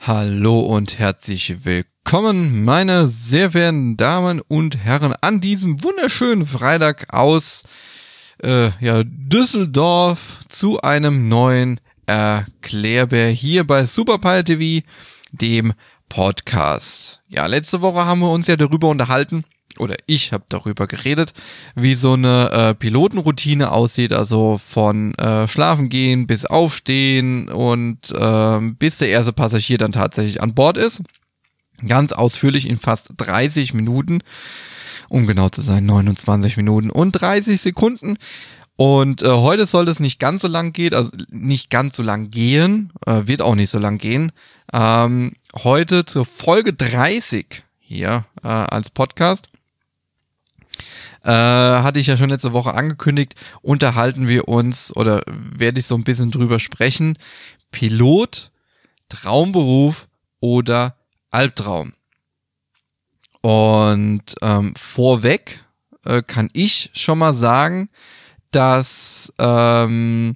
Hallo und herzlich willkommen, meine sehr verehrten Damen und Herren, an diesem wunderschönen Freitag aus Düsseldorf zu einem neuen Erklärbär hier bei Superpilot TV, dem Podcast. Ja, letzte Woche haben wir uns ja darüber unterhalten, oder ich habe darüber geredet, wie so eine Pilotenroutine aussieht, also von Schlafen gehen bis Aufstehen und bis der erste Passagier dann tatsächlich an Bord ist. Ganz ausführlich in fast 30 Minuten, um genau zu sein, 29 Minuten und 30 Sekunden. Und heute soll es nicht ganz so lang gehen, also nicht ganz so lang gehen, wird auch nicht so lang gehen. Heute zur Folge 30 hier als Podcast. Hatte ich ja schon letzte Woche angekündigt, unterhalten wir uns oder werde ich so ein bisschen drüber sprechen. Pilot, Traumberuf oder Albtraum. Und vorweg kann ich schon mal sagen, dass für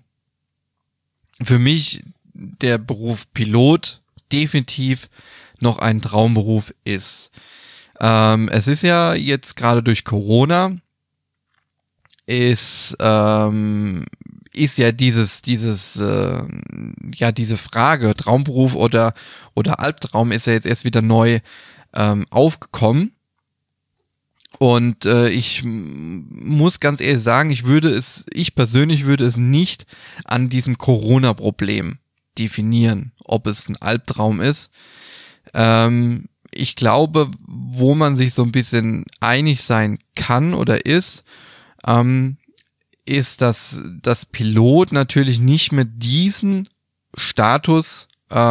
mich der Beruf Pilot definitiv noch ein Traumberuf ist. Es ist ja jetzt gerade durch Corona ist ja diese Frage Traumberuf oder Albtraum ist ja jetzt erst wieder neu aufgekommen. Und ich muss ganz ehrlich sagen, ich persönlich würde es nicht an diesem Corona-Problem definieren, ob es ein Albtraum ist. Ich glaube, wo man sich so ein bisschen einig sein kann oder ist, dass Pilot natürlich nicht mehr diesen Status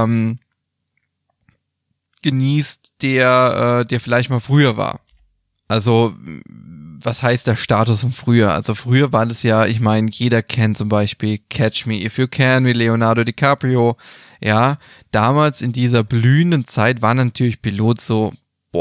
genießt, der vielleicht mal früher war. Also, was heißt der Status von früher? Also früher war das ja, ich meine, jeder kennt zum Beispiel Catch Me If You Can mit Leonardo DiCaprio. Ja, damals in dieser blühenden Zeit war natürlich Pilot so,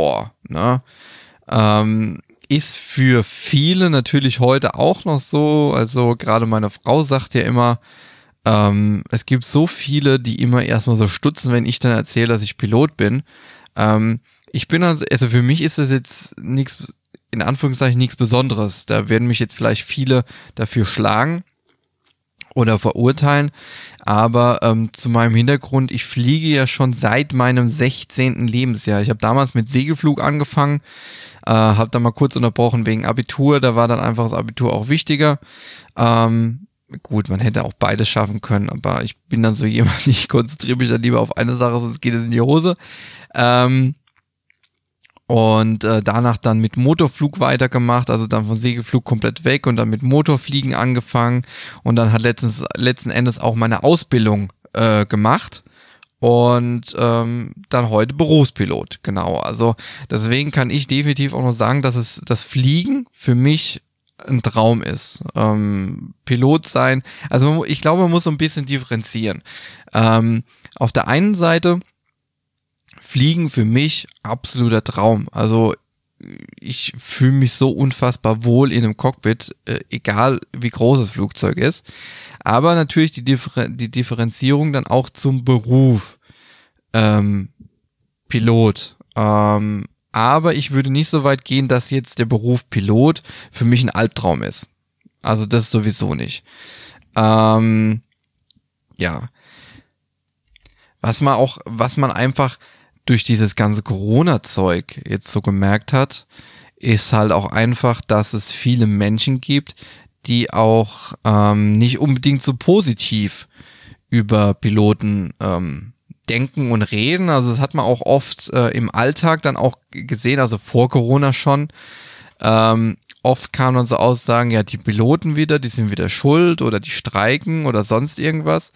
ist für viele natürlich heute auch noch so, also gerade meine Frau sagt ja immer, es gibt so viele, die immer erstmal so stutzen, wenn ich dann erzähle, dass ich Pilot bin. Ich bin also für mich ist das jetzt nichts, in Anführungszeichen nichts Besonderes. Da werden mich jetzt vielleicht viele dafür schlagen oder verurteilen, aber zu meinem Hintergrund, ich fliege ja schon seit meinem 16. Lebensjahr. Ich habe damals mit Segelflug angefangen, habe dann mal kurz unterbrochen wegen Abitur, da war dann einfach das Abitur auch wichtiger. Gut, man hätte auch beides schaffen können, aber ich bin dann so jemand, ich konzentriere mich dann lieber auf eine Sache, sonst geht es in die Hose. Und danach dann mit Motorflug weitergemacht, also dann von Segelflug komplett weg und dann mit Motorfliegen angefangen und dann hat letzten Endes auch meine Ausbildung gemacht und dann heute Berufspilot, genau. Also deswegen kann ich definitiv auch noch sagen, dass das Fliegen für mich ein Traum ist. Pilot sein, also ich glaube, man muss so ein bisschen differenzieren. Auf der einen Seite Fliegen für mich absoluter Traum. Also ich fühle mich so unfassbar wohl in einem Cockpit, egal wie groß das Flugzeug ist. Aber natürlich die Differenzierung dann auch zum Beruf Pilot. Aber ich würde nicht so weit gehen, dass jetzt der Beruf Pilot für mich ein Albtraum ist. Also das sowieso nicht. Ja. Was man einfach durch dieses ganze Corona-Zeug jetzt so gemerkt hat, ist halt auch einfach, dass es viele Menschen gibt, die auch nicht unbedingt so positiv über Piloten denken und reden. Also das hat man auch oft im Alltag dann auch gesehen, also vor Corona schon. Oft kamen dann so Aussagen, ja, die Piloten wieder, die sind wieder schuld oder die streiken oder sonst irgendwas.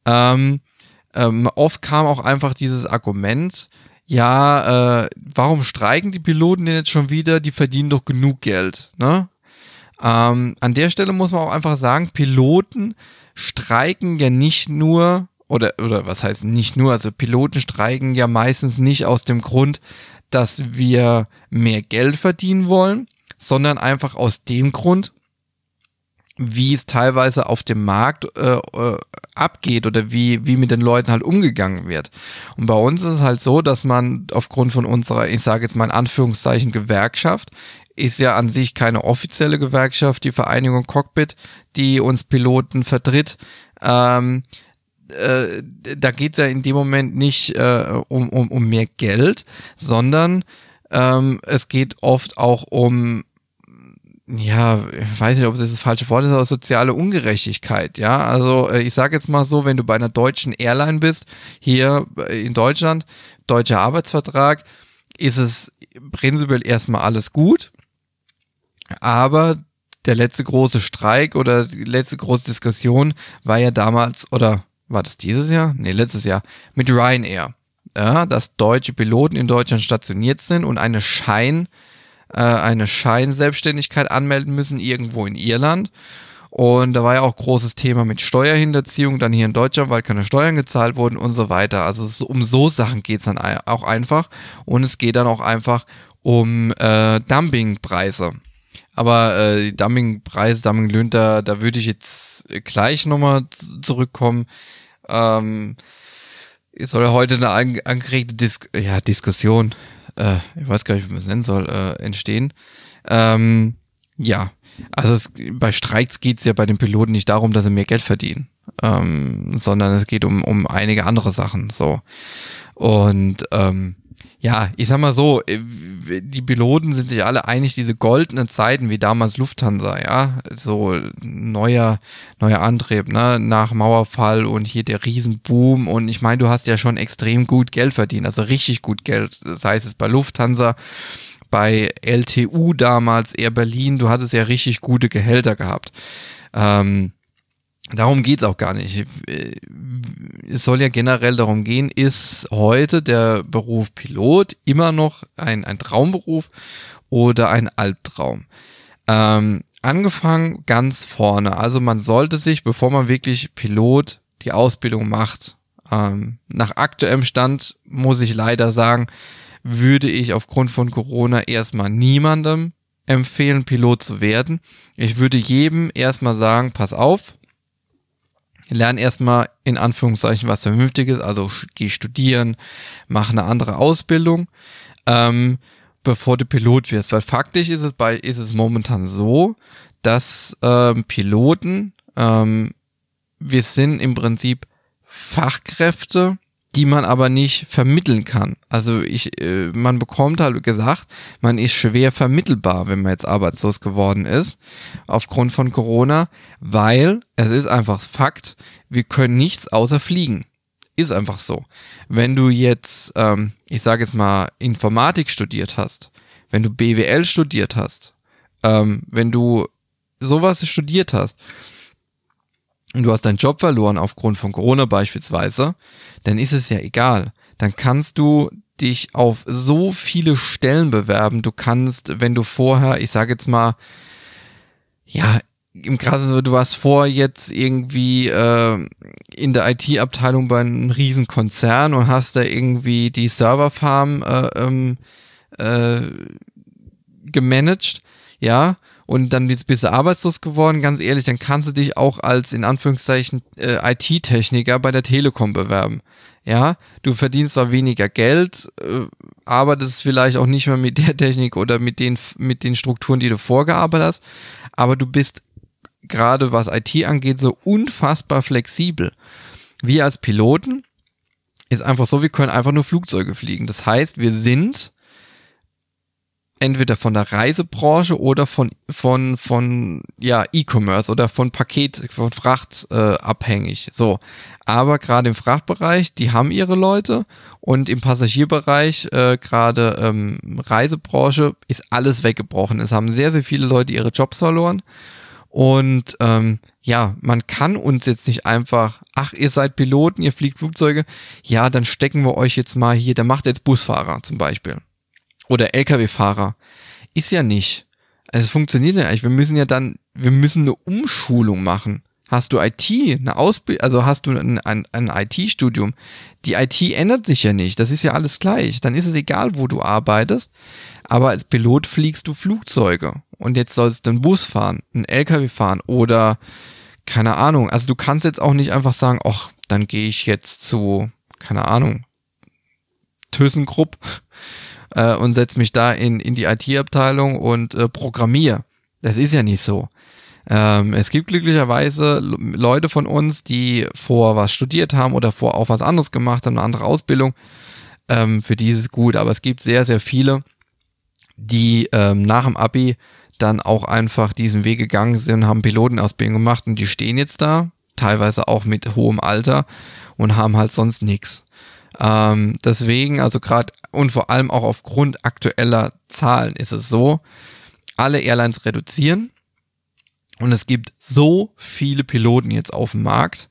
Oft kam auch einfach dieses Argument, ja, warum streiken die Piloten denn jetzt schon wieder? Die verdienen doch genug Geld, ne? An der Stelle muss man auch einfach sagen, Piloten streiken ja nicht nur, oder was heißt nicht nur, also Piloten streiken ja meistens nicht aus dem Grund, dass wir mehr Geld verdienen wollen, sondern einfach aus dem Grund, wie es teilweise auf dem Markt abgeht oder wie mit den Leuten halt umgegangen wird. Und bei uns ist es halt so, dass man aufgrund von unserer, ich sage jetzt mal in Anführungszeichen, Gewerkschaft, ist ja an sich keine offizielle Gewerkschaft, die Vereinigung Cockpit, die uns Piloten vertritt. Da geht's ja in dem Moment nicht um mehr Geld, sondern es geht oft auch um, ja, ich weiß nicht, ob das falsche Wort ist, aber soziale Ungerechtigkeit, ja, also ich sage jetzt mal so, wenn du bei einer deutschen Airline bist, hier in Deutschland, deutscher Arbeitsvertrag, ist es prinzipiell erstmal alles gut, aber der letzte große Streik oder die letzte große Diskussion war ja damals, oder war das dieses Jahr? Nee, letztes Jahr, mit Ryanair, ja, dass deutsche Piloten in Deutschland stationiert sind und eine Scheinselbstständigkeit anmelden müssen irgendwo in Irland. Und da war ja auch großes Thema mit Steuerhinterziehung dann hier in Deutschland, weil keine Steuern gezahlt wurden und so weiter. Also um so Sachen geht's dann auch einfach. Und es geht dann auch einfach um Dumpingpreise. Aber die Dumpingpreise, Dumpinglöhne, da würde ich jetzt gleich nochmal zurückkommen. Es soll ja heute eine angeregte Diskussion, ich weiß gar nicht, wie man es nennen soll, entstehen. Ja, also bei Streiks geht's ja bei den Piloten nicht darum, dass sie mehr Geld verdienen, sondern es geht um einige andere Sachen. So. Und ja, ich sag mal so, die Piloten sind sich alle einig, diese goldenen Zeiten wie damals Lufthansa, ja, so neuer Antrieb, ne, nach Mauerfall und hier der Riesenboom und ich meine, du hast ja schon extrem gut Geld verdient, also richtig gut Geld, das heißt es bei Lufthansa, bei LTU damals, Air Berlin, du hattest ja richtig gute Gehälter gehabt. Darum geht's auch gar nicht. Es soll ja generell darum gehen, ist heute der Beruf Pilot immer noch ein Traumberuf oder ein Albtraum? Angefangen ganz vorne. Also man sollte sich, bevor man wirklich Pilot die Ausbildung macht, nach aktuellem Stand, muss ich leider sagen, würde ich aufgrund von Corona erstmal niemandem empfehlen, Pilot zu werden. Ich würde jedem erstmal sagen, pass auf, lern erstmal in Anführungszeichen was Vernünftiges, also geh studieren, mach eine andere Ausbildung, bevor du Pilot wirst. Weil faktisch ist es momentan so, dass Piloten, wir sind im Prinzip Fachkräfte, die man aber nicht vermitteln kann. Also man bekommt halt gesagt, man ist schwer vermittelbar, wenn man jetzt arbeitslos geworden ist, aufgrund von Corona, weil es ist einfach Fakt, wir können nichts außer fliegen. Ist einfach so. Wenn du jetzt, ich sage jetzt mal, Informatik studiert hast, wenn du BWL studiert hast, wenn du sowas studiert hast, und du hast deinen Job verloren aufgrund von Corona beispielsweise, dann ist es ja egal. Dann kannst du dich auf so viele Stellen bewerben. Du kannst, wenn du vorher, ich sage jetzt mal, ja, im Krassen, du warst vorher jetzt irgendwie in der IT-Abteilung bei einem riesen Konzern und hast da irgendwie die Serverfarm gemanagt, ja, und dann bist du arbeitslos geworden, ganz ehrlich, dann kannst du dich auch als, in Anführungszeichen, IT-Techniker bei der Telekom bewerben. Ja, du verdienst zwar weniger Geld, aber das ist vielleicht auch nicht mehr mit der Technik oder mit den Strukturen, die du vorgearbeitet hast, aber du bist gerade was IT angeht so unfassbar flexibel. Wir als Piloten ist einfach so, wir können einfach nur Flugzeuge fliegen. Das heißt, wir sind entweder von der Reisebranche oder von E-Commerce oder von Fracht abhängig. So, aber gerade im Frachtbereich, die haben ihre Leute und im Passagierbereich, gerade Reisebranche, ist alles weggebrochen. Es haben sehr, sehr viele Leute ihre Jobs verloren und man kann uns jetzt nicht einfach, ach, ihr seid Piloten, ihr fliegt Flugzeuge, ja, dann stecken wir euch jetzt mal hier, der macht jetzt Busfahrer zum Beispiel. Oder LKW-Fahrer. Ist ja nicht. Also es funktioniert ja nicht. Wir müssen eine Umschulung machen. Hast du IT, eine Ausbildung, also hast du ein IT-Studium. Die IT ändert sich ja nicht. Das ist ja alles gleich. Dann ist es egal, wo du arbeitest. Aber als Pilot fliegst du Flugzeuge. und jetzt sollst du einen Bus fahren, einen LKW fahren oder keine Ahnung. Also du kannst jetzt auch nicht einfach sagen, ach, dann gehe ich jetzt zu, keine Ahnung, ThyssenKrupp und setze mich da in die IT-Abteilung und programmiere. Das ist ja nicht so. Es gibt glücklicherweise Leute von uns, die vor was studiert haben oder vor auch was anderes gemacht haben, eine andere Ausbildung. Für die ist es gut, aber es gibt sehr, sehr viele, die nach dem Abi dann auch einfach diesen Weg gegangen sind, haben Pilotenausbildung gemacht und die stehen jetzt da, teilweise auch mit hohem Alter und haben halt sonst nichts. Deswegen, also gerade und vor allem auch aufgrund aktueller Zahlen ist es so, alle Airlines reduzieren und es gibt so viele Piloten jetzt auf dem Markt,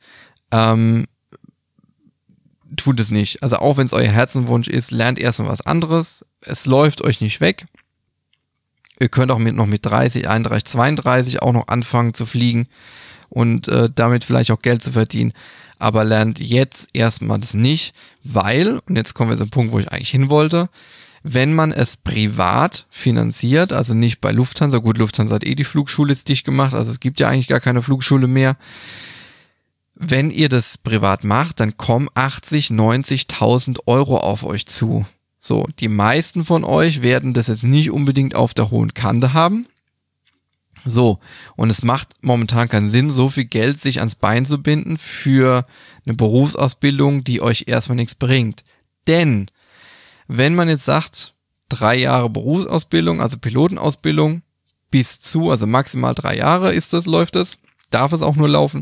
tut es nicht. Also auch wenn es euer Herzenwunsch ist, lernt erstmal was anderes. Es läuft euch nicht weg. Ihr könnt auch mit 30, 31, 32 auch noch anfangen zu fliegen und damit vielleicht auch Geld zu verdienen. Aber lernt jetzt erstmal das nicht, weil, und jetzt kommen wir zum Punkt, wo ich eigentlich hin wollte, wenn man es privat finanziert, also nicht bei Lufthansa, gut, Lufthansa hat die Flugschule jetzt dicht gemacht, also es gibt ja eigentlich gar keine Flugschule mehr. Wenn ihr das privat macht, dann kommen 80, 90.000 Euro auf euch zu. So, die meisten von euch werden das jetzt nicht unbedingt auf der hohen Kante haben. So, und es macht momentan keinen Sinn, so viel Geld sich ans Bein zu binden für eine Berufsausbildung, die euch erstmal nichts bringt. Denn, wenn man jetzt sagt, 3 Jahre Berufsausbildung, also Pilotenausbildung, bis zu, also maximal 3 Jahre läuft es, darf es auch nur laufen.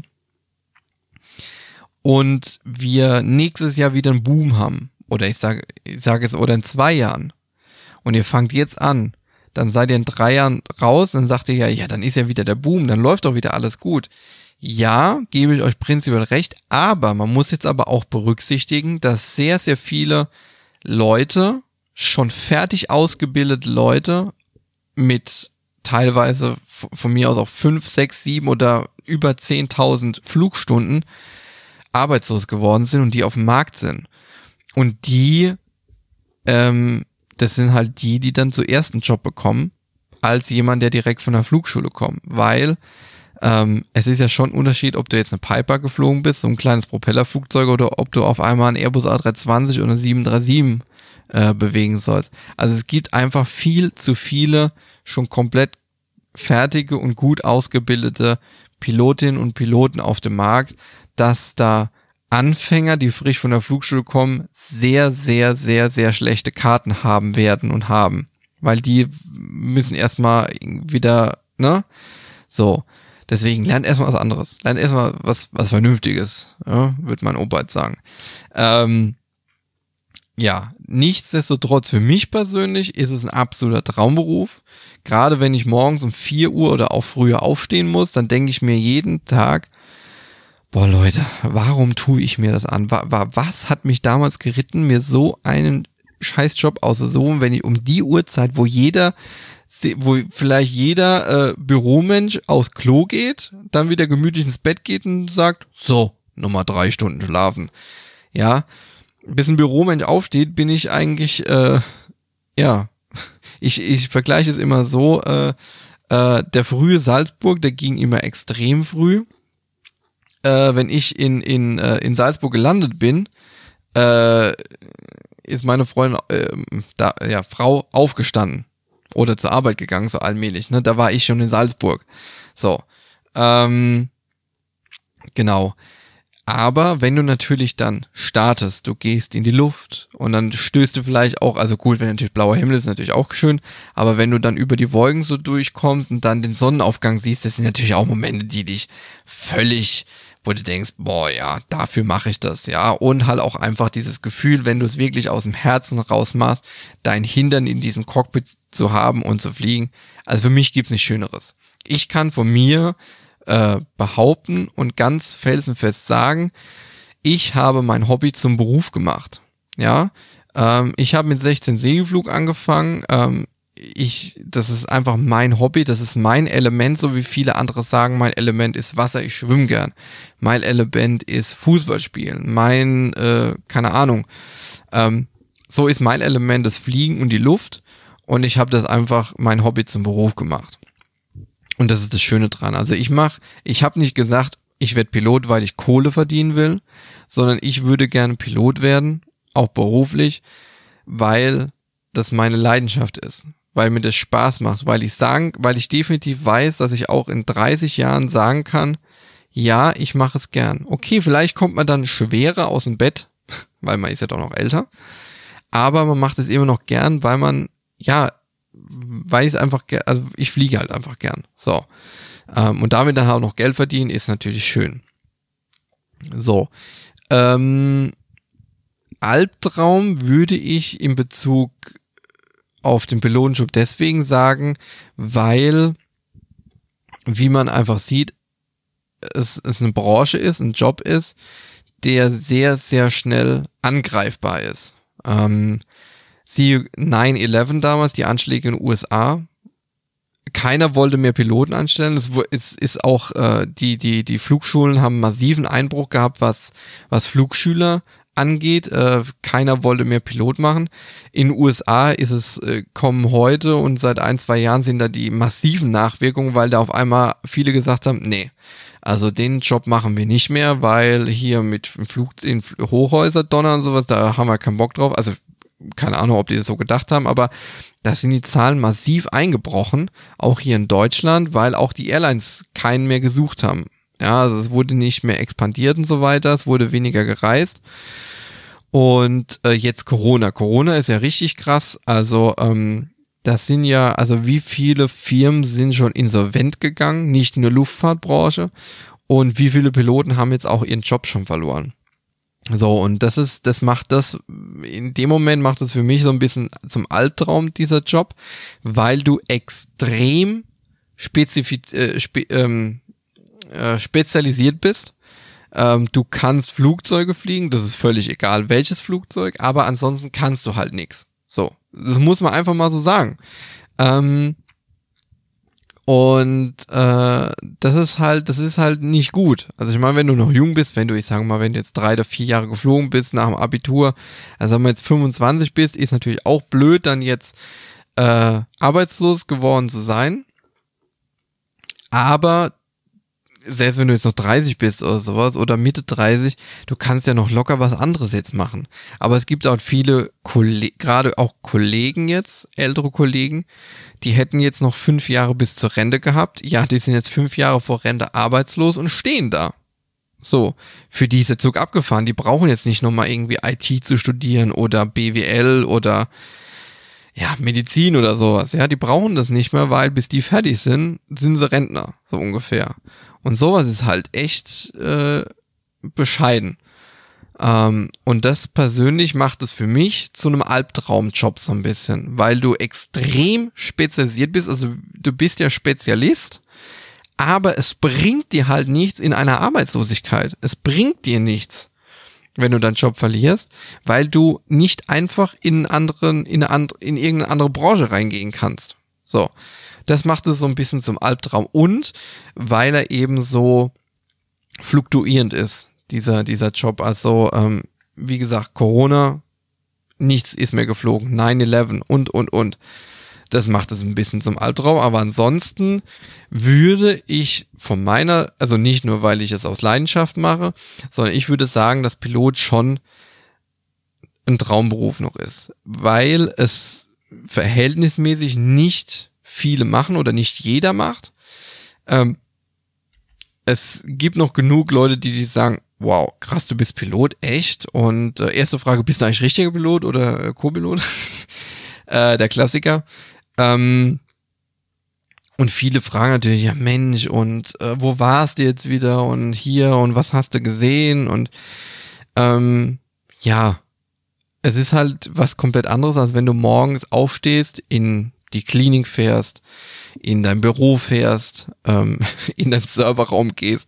Und wir nächstes Jahr wieder einen Boom haben, oder ich sage jetzt, oder in 2 Jahren, und ihr fangt jetzt an, dann seid ihr in 3 Jahren raus, dann sagt ihr ja, dann ist ja wieder der Boom, dann läuft doch wieder alles gut. Ja, gebe ich euch prinzipiell recht, aber man muss jetzt aber auch berücksichtigen, dass sehr, sehr viele Leute, schon fertig ausgebildete Leute mit teilweise von mir aus auch 5, 6, 7 oder über 10.000 Flugstunden arbeitslos geworden sind und die auf dem Markt sind. Und die, das sind halt die dann zuerst einen Job bekommen, als jemand, der direkt von der Flugschule kommt. Weil es ist ja schon ein Unterschied, ob du jetzt eine Piper geflogen bist, so ein kleines Propellerflugzeug, oder ob du auf einmal einen Airbus A320 oder eine 737 bewegen sollst. Also es gibt einfach viel zu viele schon komplett fertige und gut ausgebildete Pilotinnen und Piloten auf dem Markt, dass da Anfänger, die frisch von der Flugschule kommen, sehr, sehr, sehr, sehr schlechte Karten haben werden und haben. Weil die müssen erstmal wieder, ne? So. Deswegen lernt erstmal was anderes. Lernt erstmal was Vernünftiges, ja? Würde mein Opa jetzt sagen. Ja, nichtsdestotrotz für mich persönlich ist es ein absoluter Traumberuf. Gerade wenn ich morgens um 4 Uhr oder auch früher aufstehen muss, dann denke ich mir jeden Tag, boah Leute, warum tue ich mir das an? Was hat mich damals geritten, mir so einen Scheißjob auszusuchen, wenn ich um die Uhrzeit, wo vielleicht jeder Büromensch aufs Klo geht, dann wieder gemütlich ins Bett geht und sagt, so, nochmal 3 Stunden schlafen. Ja, bis ein Büromensch aufsteht, bin ich eigentlich, ich vergleiche es immer so, der frühe Salzburg, der ging immer extrem früh. Wenn ich in Salzburg gelandet bin, ist meine Freundin, Frau aufgestanden oder zur Arbeit gegangen, so allmählich, ne? Da war ich schon in Salzburg. So, genau. Aber wenn du natürlich dann startest, du gehst in die Luft und dann stößt du vielleicht auch, also gut, wenn natürlich blauer Himmel ist, natürlich auch schön, aber wenn du dann über die Wolken so durchkommst und dann den Sonnenaufgang siehst, das sind natürlich auch Momente, die dich völlig, wo du denkst, boah, ja, dafür mache ich das, ja, und halt auch einfach dieses Gefühl, wenn du es wirklich aus dem Herzen raus machst, dein Hintern in diesem Cockpit zu haben und zu fliegen, also für mich gibt's nichts Schöneres. Ich kann von mir behaupten und ganz felsenfest sagen, ich habe mein Hobby zum Beruf gemacht. Ja, ich habe mit 16 Segelflug angefangen. Das ist einfach mein Hobby, das ist mein Element, so wie viele andere sagen, mein Element ist Wasser, ich schwimme gern. Mein Element ist Fußball spielen. Keine Ahnung. So ist mein Element das Fliegen und die Luft und ich habe das einfach mein Hobby zum Beruf gemacht. Und das ist das Schöne dran. Also ich habe nicht gesagt, ich werde Pilot, weil ich Kohle verdienen will, sondern ich würde gerne Pilot werden, auch beruflich, weil das meine Leidenschaft ist, weil mir das Spaß macht, weil ich definitiv weiß, dass ich auch in 30 Jahren sagen kann, ja, ich mache es gern. Okay, vielleicht kommt man dann schwerer aus dem Bett, weil man ist ja doch noch älter, aber man macht es immer noch gern, weil ich es einfach, also ich fliege halt einfach gern. So. Und damit dann auch noch Geld verdienen, ist natürlich schön. So. Albtraum würde ich in Bezug auf den Pilotenjob deswegen sagen, weil, wie man einfach sieht, es eine Branche ist, ein Job ist, der sehr, sehr schnell angreifbar ist. Siehe 9/11 damals, die Anschläge in den USA. Keiner wollte mehr Piloten anstellen. Es ist auch, die Flugschulen haben massiven Einbruch gehabt, was Flugschüler angeht. Keiner wollte mehr Pilot machen. In den USA kommen heute und seit 1-2 Jahren sind da die massiven Nachwirkungen, weil da auf einmal viele gesagt haben, nee, also den Job machen wir nicht mehr, weil hier mit in Hochhäuser donnern und sowas, da haben wir keinen Bock drauf. Also keine Ahnung, ob die das so gedacht haben, aber da sind die Zahlen massiv eingebrochen, auch hier in Deutschland, weil auch die Airlines keinen mehr gesucht haben. Ja, also es wurde nicht mehr expandiert und so weiter, es wurde weniger gereist. Und jetzt Corona. Corona ist ja richtig krass, also das sind ja, also wie viele Firmen sind schon insolvent gegangen, nicht nur Luftfahrtbranche, und wie viele Piloten haben jetzt auch ihren Job schon verloren. So, und in dem Moment macht das für mich so ein bisschen zum Albtraum, dieser Job, weil du extrem spezialisiert bist. Du kannst Flugzeuge fliegen, das ist völlig egal, welches Flugzeug, aber ansonsten kannst du halt nichts. So, das muss man einfach mal so sagen. Das ist halt nicht gut. Also ich meine, wenn du noch jung bist, wenn du jetzt 3 oder 4 Jahre geflogen bist nach dem Abitur, also wenn du jetzt 25 bist, ist natürlich auch blöd, dann jetzt arbeitslos geworden zu sein. Aber selbst wenn du jetzt noch 30 bist oder sowas oder Mitte 30, du kannst ja noch locker was anderes jetzt machen. Aber es gibt auch viele gerade auch Kollegen jetzt, ältere Kollegen, die hätten jetzt noch 5 Jahre bis zur Rente gehabt. Ja, die sind jetzt 5 Jahre vor Rente arbeitslos und stehen da. So, für die ist der Zug abgefahren. Die brauchen jetzt nicht nochmal irgendwie IT zu studieren oder BWL oder ja, Medizin oder sowas. Ja, die brauchen das nicht mehr, weil bis die fertig sind sie Rentner, so ungefähr. Und sowas ist halt echt bescheiden. Und das persönlich macht es für mich zu einem Albtraumjob so ein bisschen, weil du extrem spezialisiert bist, also du bist ja Spezialist, aber es bringt dir halt nichts in einer Arbeitslosigkeit. Es bringt dir nichts, wenn du deinen Job verlierst, weil du nicht einfach in irgendeine andere Branche reingehen kannst. So, das macht es so ein bisschen zum Albtraum und weil er eben so fluktuierend ist. Dieser Job, also wie gesagt, Corona, nichts ist mehr geflogen, 9/11 und. Das macht es ein bisschen zum Albtraum, aber ansonsten würde ich also nicht nur, weil ich es aus Leidenschaft mache, sondern ich würde sagen, dass Pilot schon ein Traumberuf noch ist, weil es verhältnismäßig nicht viele machen oder nicht jeder macht. Es gibt noch genug Leute, die sagen, wow, krass, du bist Pilot, echt? Und erste Frage, bist du eigentlich richtiger Pilot oder Co-Pilot? Der Klassiker. Und viele fragen natürlich, ja Mensch, und wo warst du jetzt wieder und hier und was hast du gesehen? Und ja, es ist halt was komplett anderes, als wenn du morgens aufstehst, in die Klinik fährst, in dein Büro fährst, in deinen Serverraum gehst.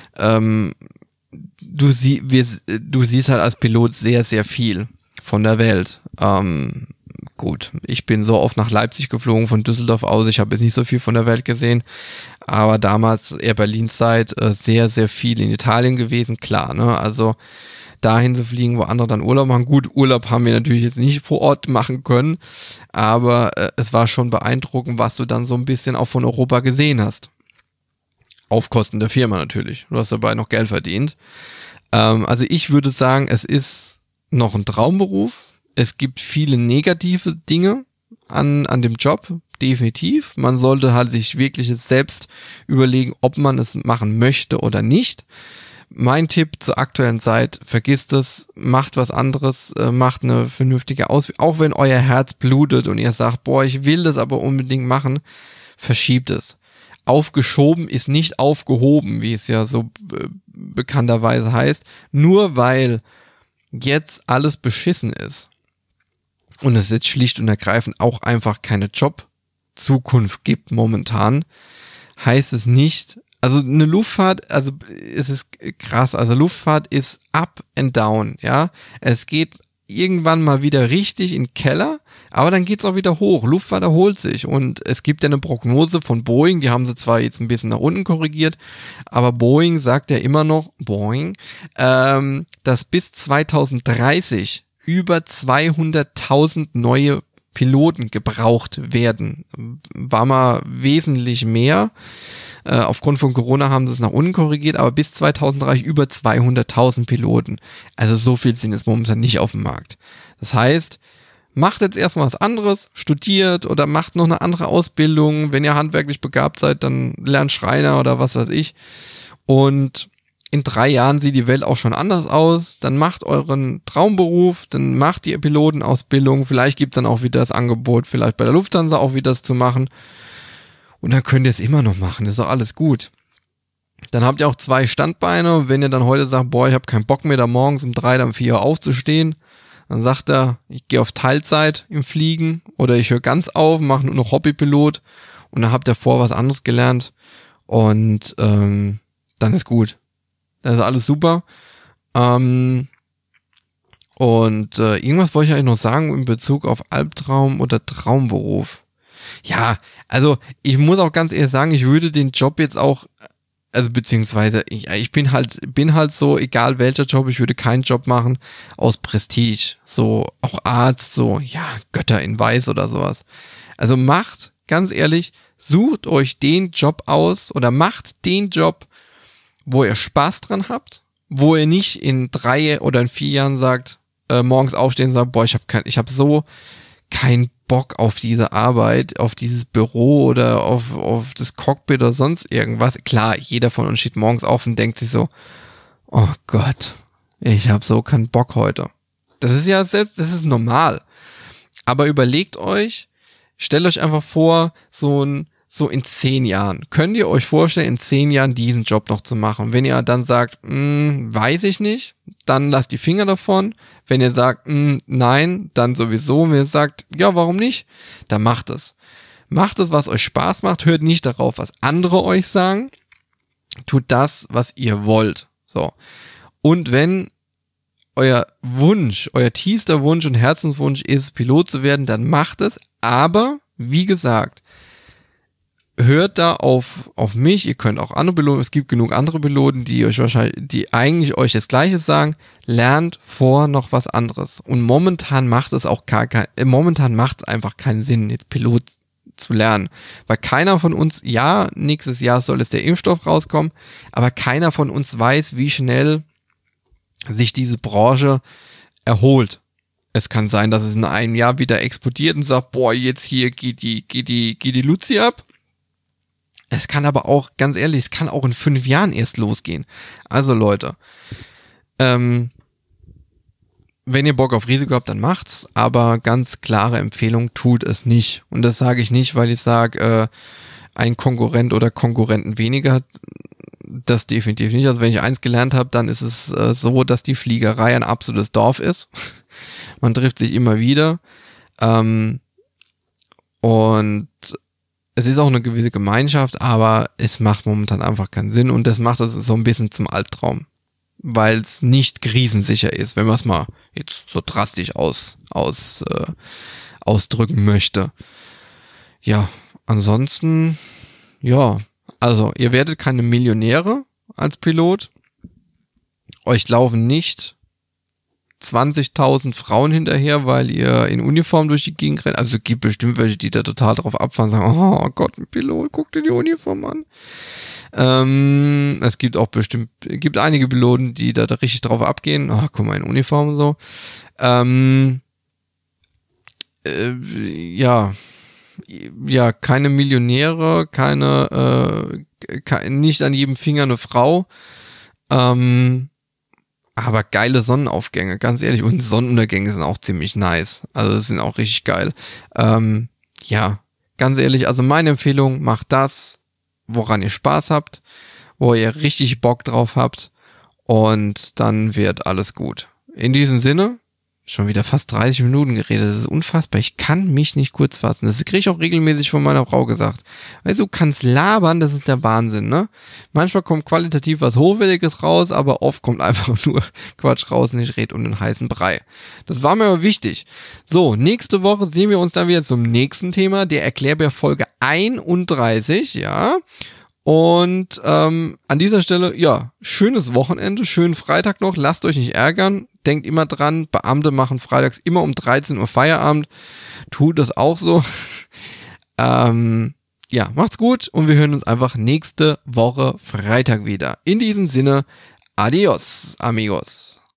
Du siehst halt als Pilot sehr, sehr viel von der Welt. Gut, ich bin so oft nach Leipzig geflogen von Düsseldorf aus, ich habe jetzt nicht so viel von der Welt gesehen, aber damals Air Berlin Zeit sehr, sehr viel in Italien gewesen, klar, ne, also dahin zu fliegen, wo andere dann Urlaub machen. Gut, Urlaub haben wir natürlich jetzt nicht vor Ort machen können, aber es war schon beeindruckend, was du dann so ein bisschen auch von Europa gesehen hast. Auf Kosten der Firma natürlich. Du hast dabei noch Geld verdient. Also ich würde sagen, es ist noch ein Traumberuf. Es gibt viele negative Dinge an dem Job, definitiv. Man sollte halt sich wirklich jetzt selbst überlegen, ob man es machen möchte oder nicht. Mein Tipp zur aktuellen Zeit, vergisst es, macht was anderes, macht eine vernünftige Ausbildung. Auch wenn euer Herz blutet und ihr sagt, boah, ich will das aber unbedingt machen, verschiebt es. Aufgeschoben ist nicht aufgehoben, wie es ja so bekannterweise heißt. Nur weil jetzt alles beschissen ist und es jetzt schlicht und ergreifend auch einfach keine Jobzukunft gibt momentan, heißt es nicht, also eine Luftfahrt, also es ist krass, also Luftfahrt ist up and down, ja. Es geht irgendwann mal wieder richtig in den Keller, aber dann geht's auch wieder hoch. Luftfahrt erholt sich und es gibt ja eine Prognose von Boeing, die haben sie zwar jetzt ein bisschen nach unten korrigiert, aber Boeing sagt ja immer noch, dass bis 2030 über 200.000 neue Piloten gebraucht werden. War mal wesentlich mehr. Aufgrund von Corona haben sie es nach unten korrigiert, aber bis 2030 über 200.000 Piloten. Also so viel sind es momentan nicht auf dem Markt. Das heißt, macht jetzt erstmal was anderes, studiert oder macht noch eine andere Ausbildung. Wenn ihr handwerklich begabt seid, dann lernt Schreiner oder was weiß ich. Und in 3 Jahren sieht die Welt auch schon anders aus. Dann macht euren Traumberuf, dann macht die Pilotenausbildung. Vielleicht gibt's dann auch wieder das Angebot, vielleicht bei der Lufthansa auch wieder das zu machen. Und dann könnt ihr es immer noch machen, ist doch alles gut. Dann habt ihr auch 2 Standbeine. Wenn ihr dann heute sagt, boah, ich habe keinen Bock mehr, da morgens um 3, dann 4 Uhr aufzustehen, dann sagt er, ich gehe auf Teilzeit im Fliegen oder ich höre ganz auf, mache nur noch Hobbypilot und dann habt ihr vor was anderes gelernt und dann ist gut. Das ist alles super. Und irgendwas wollte ich eigentlich noch sagen in Bezug auf Albtraum oder Traumberuf. Ja, also ich muss auch ganz ehrlich sagen, ich würde den Job jetzt auch, also beziehungsweise ich bin halt so, egal welcher Job, ich würde keinen Job machen aus Prestige, so auch Arzt, so ja, Götter in Weiß oder sowas. Also macht, ganz ehrlich, sucht euch den Job aus oder macht den Job, wo ihr Spaß dran habt, wo ihr nicht in 3 oder in 4 Jahren sagt, morgens aufstehen und sagt, boah, ich hab so keinen Bock auf diese Arbeit, auf dieses Büro oder auf das Cockpit oder sonst irgendwas. Klar, jeder von uns steht morgens auf und denkt sich so, oh Gott, ich habe so keinen Bock heute. Das ist ja selbst, das ist normal. Aber überlegt euch, stellt euch einfach vor, so in 10 Jahren. Könnt ihr euch vorstellen, in 10 Jahren diesen Job noch zu machen? Wenn ihr dann sagt, weiß ich nicht, dann lasst die Finger davon. Wenn ihr sagt, nein, dann sowieso. Wenn ihr sagt, ja, warum nicht, dann macht es. Macht es, was euch Spaß macht. Hört nicht darauf, was andere euch sagen. Tut das, was ihr wollt. So. Und wenn euer Wunsch, euer tiefster Wunsch und Herzenswunsch ist, Pilot zu werden, dann macht es. Aber, wie gesagt, hört da auf mich, ihr könnt auch andere Piloten, es gibt genug andere Piloten, die eigentlich euch das Gleiche sagen, lernt vor noch was anderes. Und momentan macht es einfach keinen Sinn, jetzt Pilot zu lernen. Weil keiner von uns, ja, nächstes Jahr soll es der Impfstoff rauskommen, aber keiner von uns weiß, wie schnell sich diese Branche erholt. Es kann sein, dass es in einem Jahr wieder explodiert und sagt, boah, jetzt hier geht die Luzi ab. Es kann aber auch, ganz ehrlich, es kann auch in 5 Jahren erst losgehen. Also Leute, wenn ihr Bock auf Risiko habt, dann macht's, aber ganz klare Empfehlung, tut es nicht. Und das sage ich nicht, weil ich sage, ein Konkurrent oder Konkurrenten weniger, das definitiv nicht. Also wenn ich eins gelernt habe, dann ist es so, dass die Fliegerei ein absolutes Dorf ist. Man trifft sich immer wieder und es ist auch eine gewisse Gemeinschaft, aber es macht momentan einfach keinen Sinn und das macht es so ein bisschen zum Albtraum, weil es nicht krisensicher ist, wenn man es mal jetzt so drastisch ausdrücken möchte. Ja, ansonsten, ja, also ihr werdet keine Millionäre als Pilot, euch laufen nicht 20.000 Frauen hinterher, weil ihr in Uniform durch die Gegend rennt. Also es gibt bestimmt welche, die da total drauf abfahren und sagen, oh Gott, ein Pilot, guck dir die Uniform an. Es gibt auch gibt einige Piloten, die da richtig drauf abgehen. Oh, guck mal, in Uniform und so. Ja, keine Millionäre, nicht an jedem Finger eine Frau. Aber geile Sonnenaufgänge, ganz ehrlich. Und Sonnenuntergänge sind auch ziemlich nice. Also das sind auch richtig geil. Ja, ganz ehrlich, also meine Empfehlung, macht das, woran ihr Spaß habt, wo ihr richtig Bock drauf habt. Und dann wird alles gut. In diesem Sinne, schon wieder fast 30 Minuten geredet. Das ist unfassbar. Ich kann mich nicht kurz fassen. Das kriege ich auch regelmäßig von meiner Frau gesagt. Weißt du, kannst labern, das ist der Wahnsinn, ne? Manchmal kommt qualitativ was Hochwertiges raus, aber oft kommt einfach nur Quatsch raus und ich rede um den heißen Brei. Das war mir aber wichtig. So, nächste Woche sehen wir uns dann wieder zum nächsten Thema, der Erklärbär Folge 31, ja. Und an dieser Stelle, ja, schönes Wochenende, schönen Freitag noch, lasst euch nicht ärgern, denkt immer dran, Beamte machen freitags immer um 13 Uhr Feierabend, tut das auch so. Ja, macht's gut und wir hören uns einfach nächste Woche Freitag wieder. In diesem Sinne, adios, amigos.